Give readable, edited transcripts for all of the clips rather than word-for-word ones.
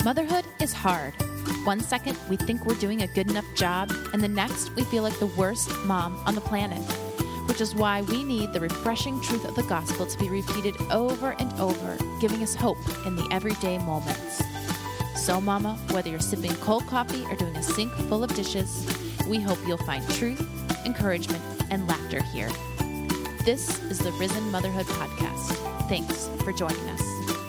Motherhood is hard. One second, we think we're doing a good enough job, and the next, we feel like the worst mom on the planet. Which is why we need the refreshing truth of the gospel to be repeated over and over, giving us hope in the everyday moments. So, Mama, whether you're sipping cold coffee or doing a sink full of dishes, we hope you'll find truth, encouragement, and laughter here. This is the Risen Motherhood Podcast. Thanks for joining us.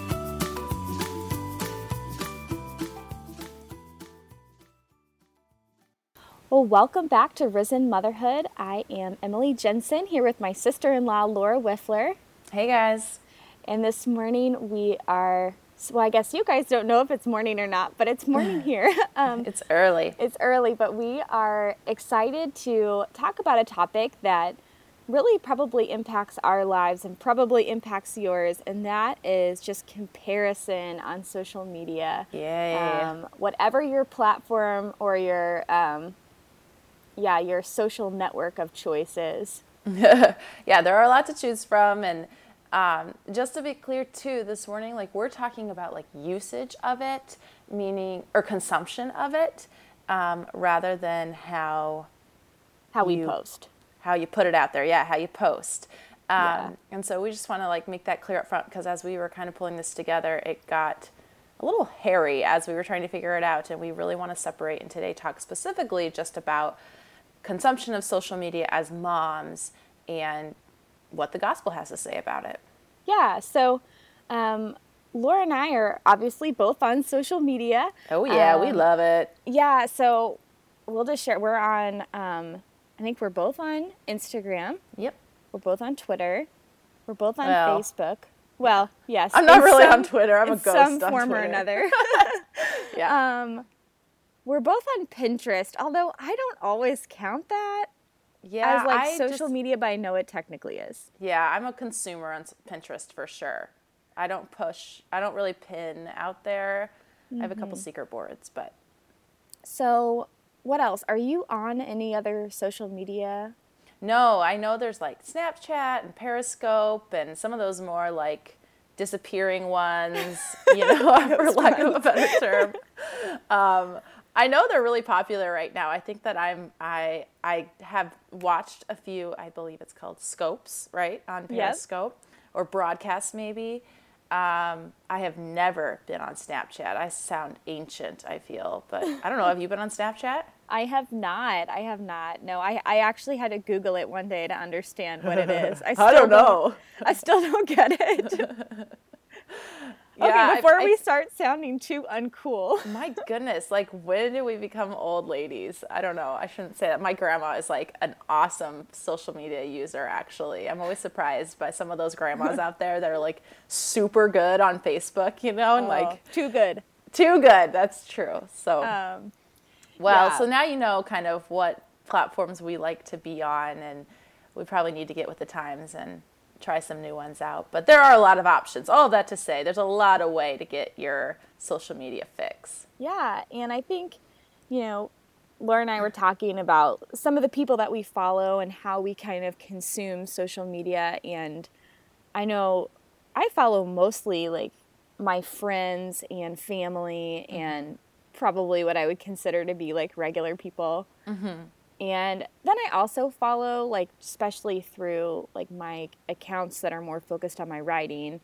Well, welcome back to Risen Motherhood. I am Emily Jensen here with my sister-in-law, Laura Wiffler. Hey, guys. And this morning we are, well, I guess you guys don't know if it's morning or not, but it's morning here. It's early. It's early, but we are excited to talk about a topic that really probably impacts our lives and probably impacts yours, and that is just comparison on social media. Yay. Whatever your platform or your social network of choice is. Yeah, there are a lot to choose from. And just to be clear, too, this morning, we're talking about, usage of it, meaning, or consumption of it, rather than how we post. How you put it out there. Yeah, how you post. And so we just want to, make that clear up front, because as we were kind of pulling this together, it got a little hairy as we were trying to figure it out. And we really want to separate and today talk specifically just about consumption of social media as moms and what the gospel has to say about it. Yeah, so Laura and I are obviously both on social media. Oh yeah, we love it. Yeah, so we'll just share. We're on, I think we're both on Instagram. Yep. We're both on Twitter. We're both on Facebook. Well, yes. I'm not really on Twitter. I'm a ghost on Twitter. Some form or another. Yeah. We're both on Pinterest, although I don't always count that as social media, but I know it technically is. Yeah, I'm a consumer on Pinterest for sure. I don't really pin out there. I have a couple secret boards, but. So what else? Are you on any other social media? No, I know there's Snapchat and Periscope and some of those more disappearing ones, for lack of a better term. I know they're really popular right now. I think that I have watched a few, I believe it's called Scopes, right, on Periscope, or Broadcast maybe. I have never been on Snapchat. I sound ancient, I feel, but I don't know. Have you been on Snapchat? I have not. No, I actually had to Google it one day to understand what it is. I don't know. I still don't get it. Yeah, okay, before we start sounding too uncool. My goodness, when did we become old ladies? I don't know. I shouldn't say that. My grandma is an awesome social media user, actually. I'm always surprised by some of those grandmas out there that are super good on Facebook, and too good. Too good, that's true. So, so now you know kind of what platforms we like to be on, and we probably need to get with the times and try some new ones out. But there are a lot of options. All of that to say, there's a lot of way to get your social media fix. Yeah, and I think, Laura and I were talking about some of the people that we follow and how we kind of consume social media. And I know I follow mostly my friends and family and probably what I would consider to be regular people. Mm-hmm. And then I also follow, especially through, my accounts that are more focused on my writing,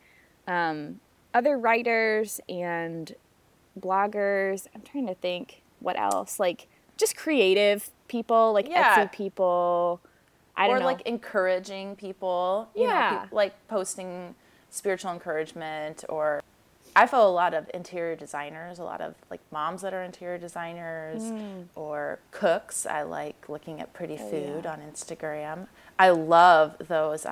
other writers and bloggers. I'm trying to think what else. Just creative people, Etsy people. I don't know. Or, encouraging people. You know, posting spiritual encouragement. Or I follow a lot of interior designers, a lot of moms that are interior designers or cooks. I like looking at pretty food on Instagram. I love those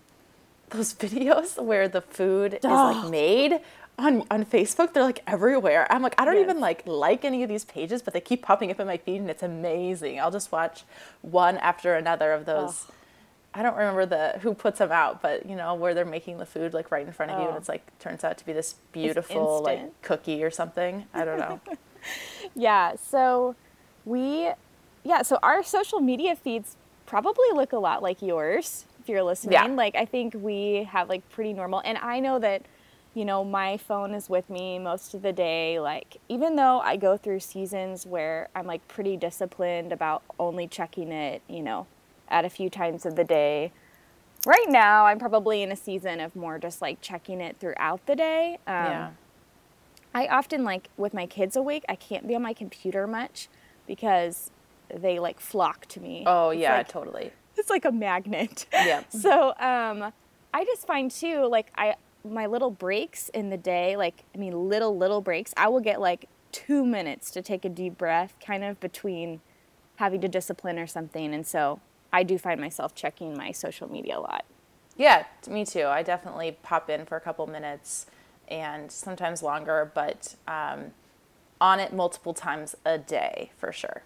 videos where the food is made on Facebook. They're everywhere. I'm I don't even like any of these pages, but they keep popping up in my feed and it's amazing. I'll just watch one after another of those. I don't remember who puts them out, but where they're making the food right in front of you, and it's turns out to be this beautiful cookie or something. I don't know. So so our social media feeds probably look a lot like yours if you're listening. Yeah. I think we have pretty normal, and I know that my phone is with me most of the day. Like, even though I go through seasons where I'm like pretty disciplined about only checking it, at a few times of the day. Right now, I'm probably in a season of more just like checking it throughout the day. Yeah. I often, like, with my kids awake, I can't be on my computer much because they like flock to me. Oh, It's yeah, like, totally. it's like a magnet. Yeah. So, I just find too, like, my little breaks in the day, like, I mean, little breaks, I will get like 2 minutes to take a deep breath kind of between having to discipline or something. And so I do find myself checking my social media a lot. Yeah, me too. I definitely pop in for a couple minutes and sometimes longer, but on it multiple times a day for sure.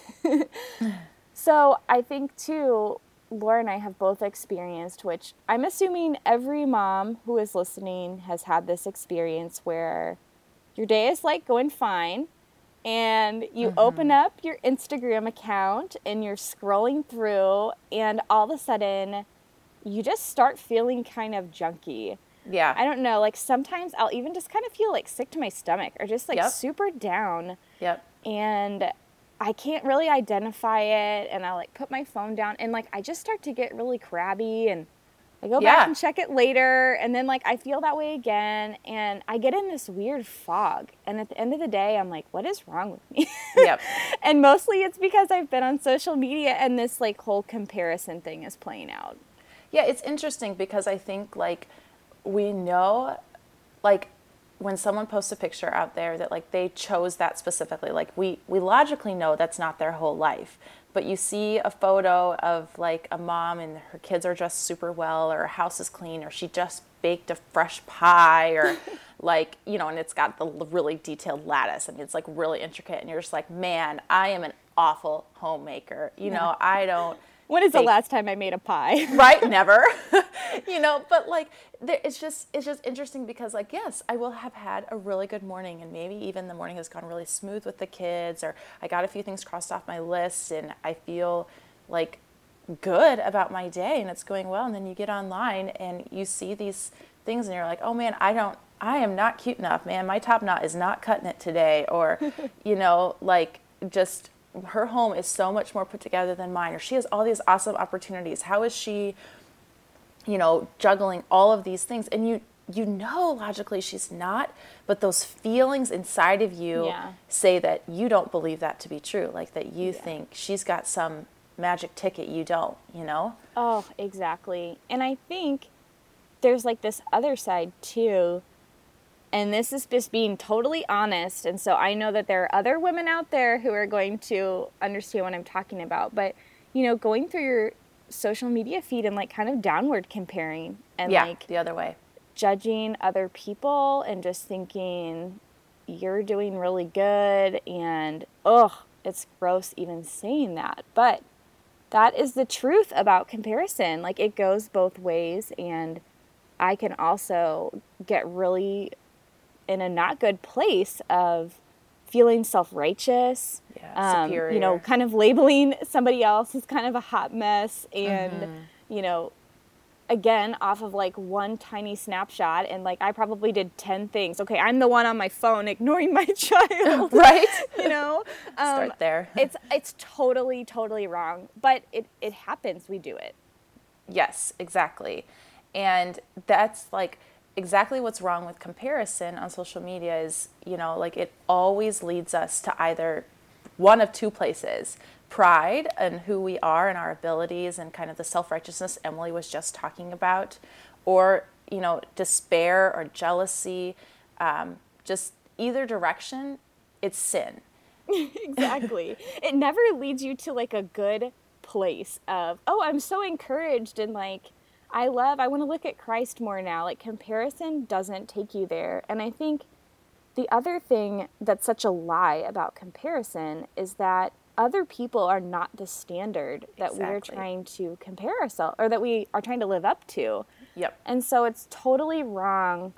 So I think too, Laura and I have both experienced, which I'm assuming every mom who is listening has had this experience where your day is like going fine and you open up your Instagram account and you're scrolling through and all of a sudden you just start feeling kind of junky. Yeah. I don't know, like sometimes I'll even just kind of feel like sick to my stomach or just like super down. Yep. And I can't really identify it, and I like put my phone down and like I just start to get really crabby and I go back and check it later, and then like I feel that way again and I get in this weird fog, and at the end of the day I'm like, what is wrong with me? Yep. And mostly it's because I've been on social media and this like whole comparison thing is playing out. Yeah, it's interesting because I think like we know like when someone posts a picture out there that like they chose that specifically, like we logically know that's not their whole life, but you see a photo of like a mom and her kids are dressed super well, or her house is clean, or she just baked a fresh pie, or like, and it's got the really detailed lattice. I mean, it's like really intricate, and you're just like, man, I am an awful homemaker. I don't. When is the last time I made a pie? Right? Never. But like, it's just interesting because like, yes, I will have had a really good morning, and maybe even the morning has gone really smooth with the kids, or I got a few things crossed off my list and I feel like good about my day and it's going well. And then you get online and you see these things and you're like, oh man, I am not cute enough, man. My top knot is not cutting it today. Or, like just, her home is so much more put together than mine, or she has all these awesome opportunities. How is she, juggling all of these things? And you know logically she's not, but those feelings inside of you say that you don't believe that to be true, like that you think she's got some magic ticket you don't, Oh, exactly. And I think there's like this other side too. And this is just being totally honest. And so I know that there are other women out there who are going to understand what I'm talking about. But, going through your social media feed and like kind of downward comparing and like the other way, judging other people and just thinking you're doing really good. And, it's gross even saying that. But that is the truth about comparison. Like, it goes both ways. And I can also get really in a not good place of feeling self-righteous, superior. Kind of labeling somebody else as kind of a hot mess, and again, off of like one tiny snapshot, and like I probably did 10 things. Okay, I'm the one on my phone ignoring my child, right? Start there. It's totally wrong, but it happens. We do it. Yes, exactly, and that's like exactly what's wrong with comparison on social media is, like it always leads us to either one of two places: pride in who we are and our abilities and kind of the self-righteousness Emily was just talking about, or, despair or jealousy. Just either direction, it's sin. Exactly. It never leads you to like a good place of, I'm so encouraged and like, I want to look at Christ more now. Like, comparison doesn't take you there. And I think the other thing that's such a lie about comparison is that other people are not the standard that we are trying to compare ourselves, or that we are trying to live up to. Yep. And so it's totally wrong.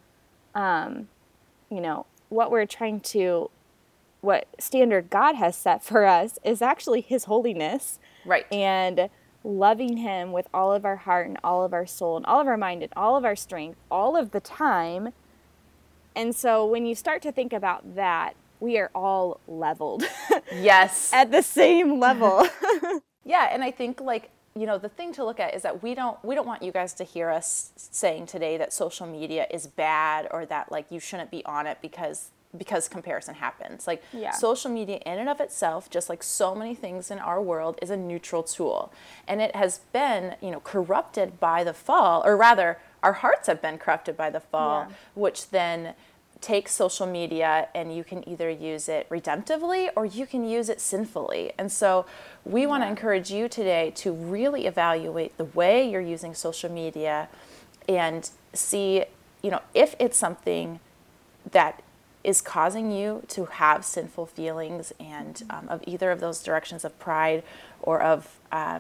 What standard God has set for us is actually His holiness. Right. And loving Him with all of our heart and all of our soul and all of our mind and all of our strength all of the time. And so when you start to think about that, we are all leveled. Yes. At the same level. Yeah, and I think like, you know, the thing to look at is that we don't want you guys to hear us saying today that social media is bad or that like you shouldn't be on it because comparison happens. Like social media in and of itself, just like so many things in our world, is a neutral tool. And it has been, you know, corrupted by the fall, or rather our hearts have been corrupted by the fall, which then takes social media and you can either use it redemptively or you can use it sinfully. And so we want to encourage you today to really evaluate the way you're using social media and see, you know, if it's something that is causing you to have sinful feelings and of either of those directions of pride or of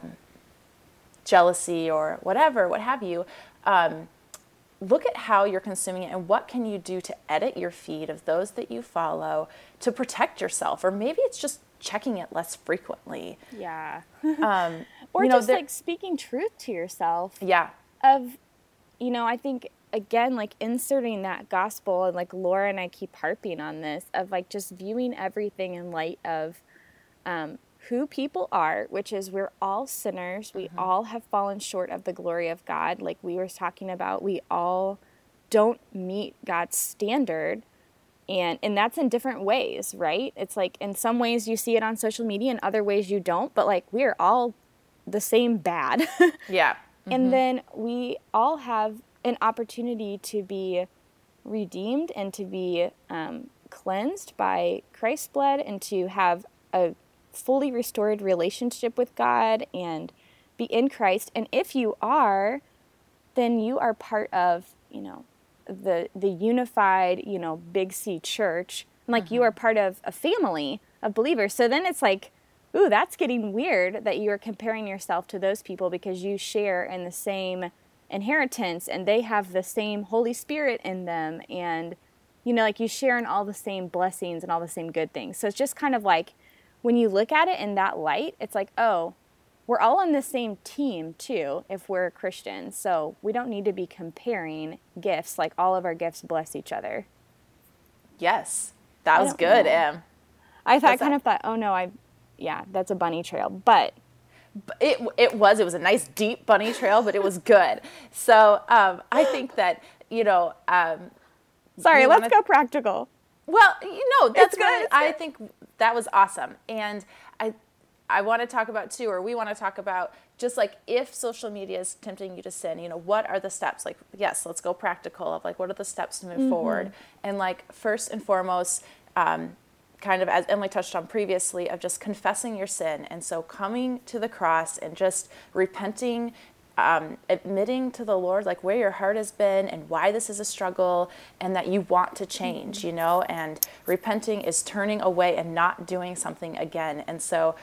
jealousy or whatever, what have you. Look at how you're consuming it and what can you do to edit your feed of those that you follow to protect yourself. Or maybe it's just checking it less frequently. Yeah. Or just like speaking truth to yourself. Yeah. Of, you know, I think, again, like inserting that gospel, and like Laura and I keep harping on this, of like just viewing everything in light of who people are, which is we're all sinners. We all have fallen short of the glory of God. Like we were talking about, we all don't meet God's standard. And that's in different ways, right? It's like in some ways you see it on social media, in other ways you don't. But like we're all the same bad. Yeah. And then we all have an opportunity to be redeemed and to be cleansed by Christ's blood and to have a fully restored relationship with God and be in Christ. And if you are, then you are part of, you know, the unified, you know, Big C church. And like you are part of a family of believers. So then it's like, ooh, that's getting weird that you're comparing yourself to those people because you share in the same inheritance and they have the same Holy Spirit in them. And, you know, like you share in all the same blessings and all the same good things. So it's just kind of like, when you look at it in that light, it's like, oh, we're all on the same team too if we're Christians. So we don't need to be comparing gifts. Like all of our gifts bless each other. Yes. That was good, Em. I thought, oh no, that's a bunny trail. But it was a nice deep bunny trail, but it was good. So I think that, you know. Sorry, let's go practical. Well, you know, that's good. I think that was awesome. And I want to talk about too, or we want to talk about just like if social media is tempting you to sin, you know, what are the steps? Like, yes, let's go practical of like, what are the steps to move forward? And like, first and foremost, kind of as Emily touched on previously, of just confessing your sin. And so coming to the cross and just repenting, admitting to the Lord like where your heart has been and why this is a struggle and that you want to change, you know, and repenting is turning away and not doing something again. And so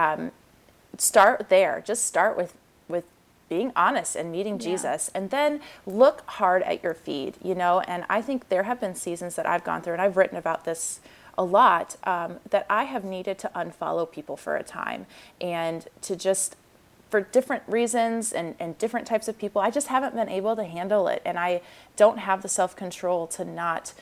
start there. Just start with being honest and meeting Jesus, and then look hard at your feed, you know. And I think there have been seasons that I've gone through, and I've written about this a lot, that I have needed to unfollow people for a time and to just, for different reasons and different types of people, I just haven't been able to handle it. And I don't have the self-control to not,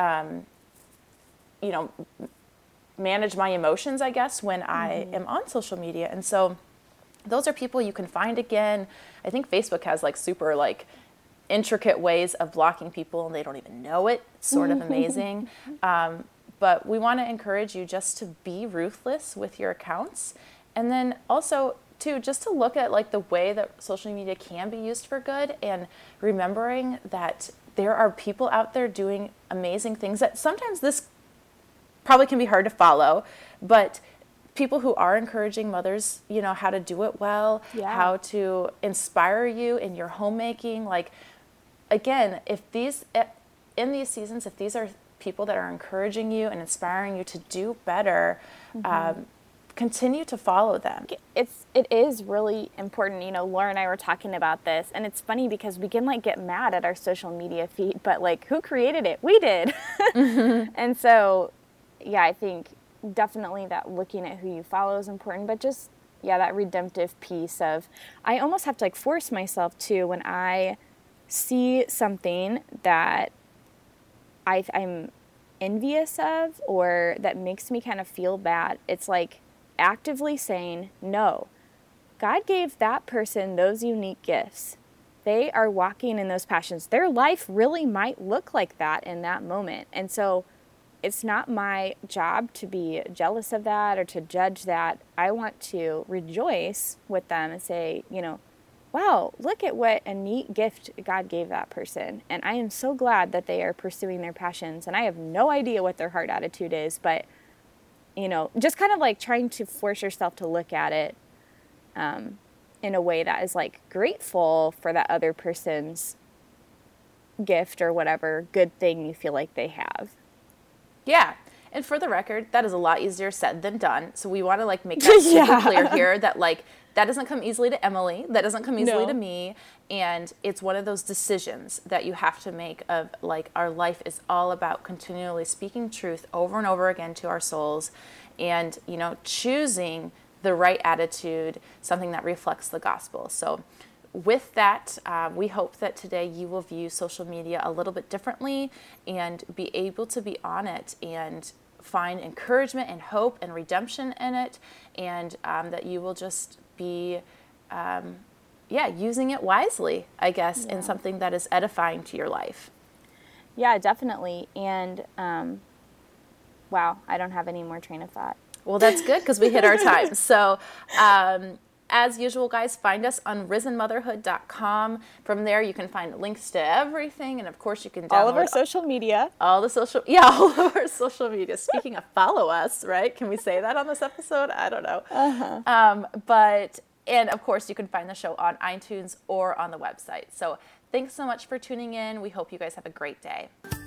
you know, manage my emotions, I guess, when I am on social media. And so those are people you can find again. I think Facebook has like super like intricate ways of blocking people and they don't even know it. It's sort of amazing. But we want to encourage you just to be ruthless with your accounts. And then also too, just to look at like the way that social media can be used for good, and remembering that there are people out there doing amazing things that sometimes this probably can be hard to follow, but people who are encouraging mothers, you know, how to do it well, how to inspire you in your homemaking. Like, again, in these seasons, if these are people that are encouraging you and inspiring you to do better, continue to follow them. It is really important. You know, Laura and I were talking about this, and it's funny because we can like get mad at our social media feed, but like, who created it? We did. And so, yeah, I think definitely that looking at who you follow is important, but just, that redemptive piece of, I almost have to like force myself to, when I see something that I'm envious of or that makes me kind of feel bad, it's like actively saying, no, God gave that person those unique gifts. They are walking in those passions. Their life really might look like that in that moment. And so it's not my job to be jealous of that or to judge that. I want to rejoice with them and say, wow, look at what a neat gift God gave that person. And I am so glad that they are pursuing their passions. And I have no idea what their heart attitude is, but, just kind of like trying to force yourself to look at it in a way that is like grateful for that other person's gift or whatever good thing you feel like they have. Yeah. And for the record, that is a lot easier said than done. So we want to like make that super clear here that like that doesn't come easily to Emily. That doesn't come easily to me. And it's one of those decisions that you have to make of like our life is all about continually speaking truth over and over again to our souls and, choosing the right attitude, something that reflects the gospel. So with that, we hope that today you will view social media a little bit differently and be able to be on it and find encouragement and hope and redemption in it, and that you will just be, using it wisely, I guess, in something that is edifying to your life. Yeah, definitely. And, wow, I don't have any more train of thought. Well, that's good because we hit our time. So, as usual, guys, find us on risenmotherhood.com. From there, you can find links to everything. And, of course, you can download all of our social media. All of our social media. Speaking of follow us, right? Can we say that on this episode? I don't know. And, of course, you can find the show on iTunes or on the website. So thanks so much for tuning in. We hope you guys have a great day.